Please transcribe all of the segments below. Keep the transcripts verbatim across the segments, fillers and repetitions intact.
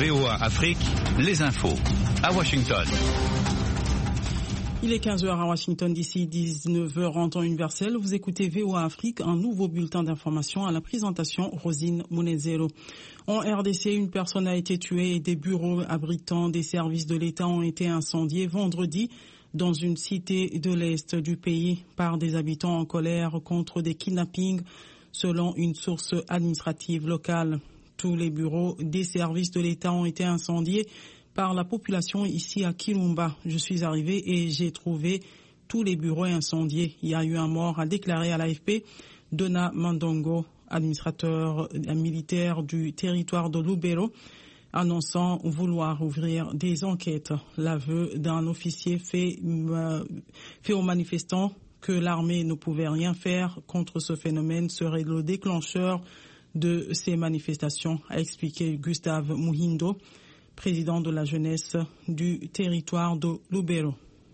V O A Afrique, les infos. À Washington. Il est quinze heures à Washington, d'ici dix-neuf heures en temps universel. Vous écoutez V O A Afrique, un nouveau bulletin d'information à la présentation Rosine Munezero. En R D C, une personne a été tuée et des bureaux abritant des services de l'État ont été incendiés vendredi dans une cité de l'Est du pays par des habitants en colère contre des kidnappings, selon une source administrative locale. Tous les bureaux des services de l'État ont été incendiés par la population ici à Kirumba. Je suis arrivé et j'ai trouvé tous les bureaux incendiés. Il y a eu un mort, a déclaré à l'A F P Donna Mandongo, administrateur militaire du territoire de Lubero, annonçant vouloir ouvrir des enquêtes. L'aveu d'un officier fait, euh, fait aux manifestants que l'armée ne pouvait rien faire contre ce phénomène serait le déclencheur de ces manifestations, a expliqué Gustave Muhindo, président de la jeunesse du territoire de Lubero.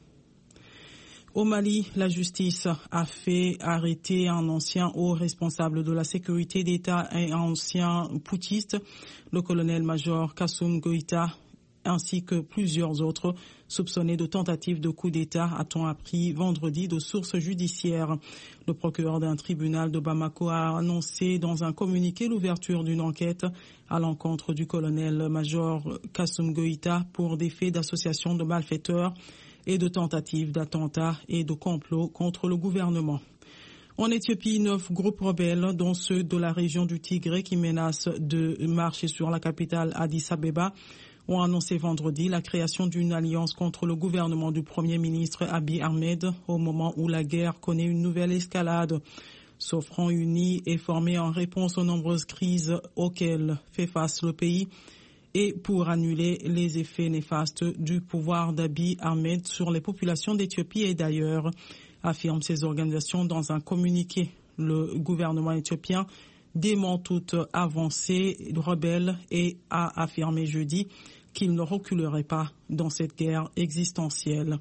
Au Mali, la justice a fait arrêter un ancien haut responsable de la sécurité d'État et un ancien putschiste, le colonel-major Kassoum Goïta, ainsi que plusieurs autres soupçonnés de tentative de coup d'État, a-t-on appris vendredi de sources judiciaires. Le procureur d'un tribunal de Bamako a annoncé dans un communiqué l'ouverture d'une enquête à l'encontre du colonel-major Kassoum Goïta pour des faits d'association de malfaiteurs et de tentatives d'attentat et de complot contre le gouvernement. En Éthiopie, neuf groupes rebelles, dont ceux de la région du Tigré qui menacent de marcher sur la capitale Addis Abeba, ont annoncé vendredi la création d'une alliance contre le gouvernement du Premier ministre Abiy Ahmed au moment où la guerre connaît une nouvelle escalade. Ce front uni est formé en réponse aux nombreuses crises auxquelles fait face le pays et pour annuler les effets néfastes du pouvoir d'Abiy Ahmed sur les populations d'Éthiopie et d'ailleurs, affirment ces organisations dans un communiqué. Le gouvernement éthiopien dément toute avancée rebelle et a affirmé jeudi qu'il ne reculerait pas dans cette guerre existentielle.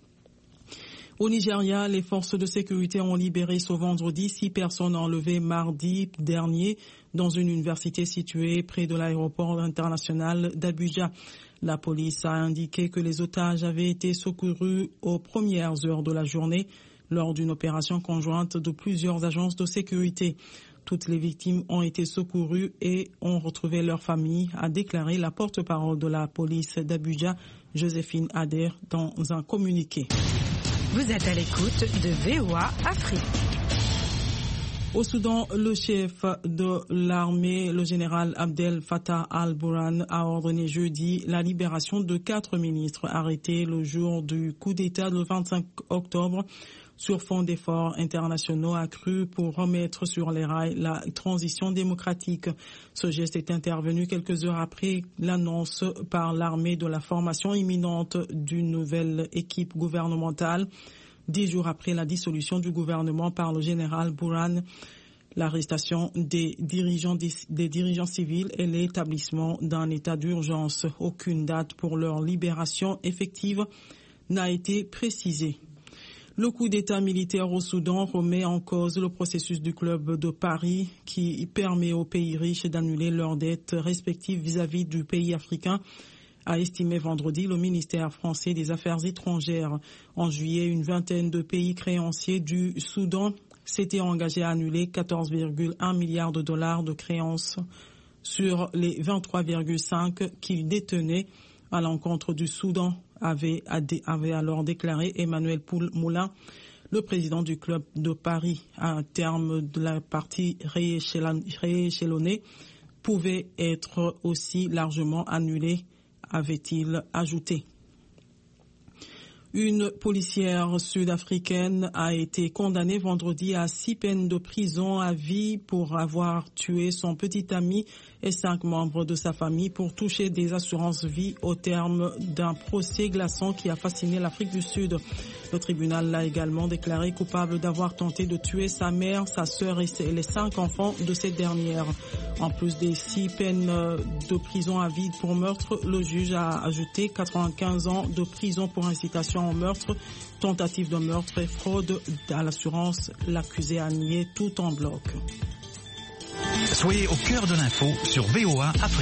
Au Nigeria, les forces de sécurité ont libéré ce vendredi six personnes enlevées mardi dernier dans une université située près de l'aéroport international d'Abuja. La police a indiqué que les otages avaient été secourus aux premières heures de la journée lors d'une opération conjointe de plusieurs agences de sécurité. Toutes les victimes ont été secourues et ont retrouvé leur famille, a déclaré la porte-parole de la police d'Abuja, Joséphine Ader, dans un communiqué. Vous êtes à l'écoute de V O A Afrique. Au Soudan, le chef de l'armée, le général Abdel Fattah al-Burhan, a ordonné jeudi la libération de quatre ministres arrêtés le jour du coup d'État le vingt-cinq octobre sur fond d'efforts internationaux accrus pour remettre sur les rails la transition démocratique. Ce geste est intervenu quelques heures après l'annonce par l'armée de la formation imminente d'une nouvelle équipe gouvernementale. Dix jours après la dissolution du gouvernement par le général Burhan, l'arrestation des dirigeants, des, des dirigeants civils et l'établissement d'un état d'urgence. Aucune date pour leur libération effective n'a été précisée. Le coup d'État militaire au Soudan remet en cause le processus du Club de Paris qui permet aux pays riches d'annuler leurs dettes respectives vis-à-vis du pays africain, a estimé vendredi le ministère français des Affaires étrangères. En juillet, une vingtaine de pays créanciers du Soudan s'étaient engagés à annuler quatorze virgule un milliards de dollars de créances sur les vingt-trois virgule cinq qu'ils détenaient à l'encontre du Soudan, avait, avait alors déclaré Emmanuel Moulin, le président du Club de Paris. À terme de la partie rééchelonnée pouvait être aussi largement annulée, avait-il ajouté. Une policière sud-africaine a été condamnée vendredi à six peines de prison à vie pour avoir tué son petit ami et cinq membres de sa famille pour toucher des assurances vie au terme d'un procès glaçant qui a fasciné l'Afrique du Sud. Le tribunal l'a également déclaré coupable d'avoir tenté de tuer sa mère, sa sœur et les cinq enfants de cette dernière. En plus des six peines de prison à vie pour meurtre, le juge a ajouté quatre-vingt-quinze ans de prison pour incitation au meurtre, tentative de meurtre et fraude à l'assurance. L'accusé a nié tout en bloc. Soyez au cœur de l'info sur V O A Afrique.